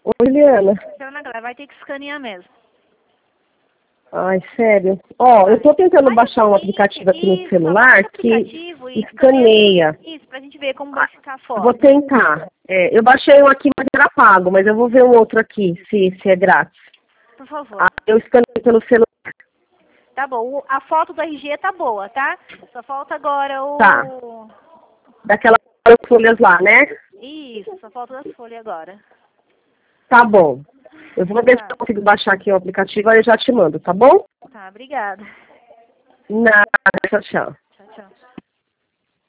Oi, Liana. Ana, vai ter que escanear mesmo. Ai, sério. Ó, eu tô tentando baixar um aplicativo aqui no celular que escaneia. Isso, pra gente ver como vai ficar a foto. Vou tentar. Eu baixei um aqui, mas era pago, mas eu vou ver um outro aqui, se é grátis. Por favor. Eu escaneio pelo celular. Tá bom. A foto do RG tá boa, tá? Só falta agora o... Tá. Daquelas folhas lá, né? Isso, só falta as folhas agora. Tá bom. Eu vou ver se eu consigo baixar aqui o aplicativo, aí eu já te mando, tá bom? Tá, obrigada. Nada, tchau, tchau.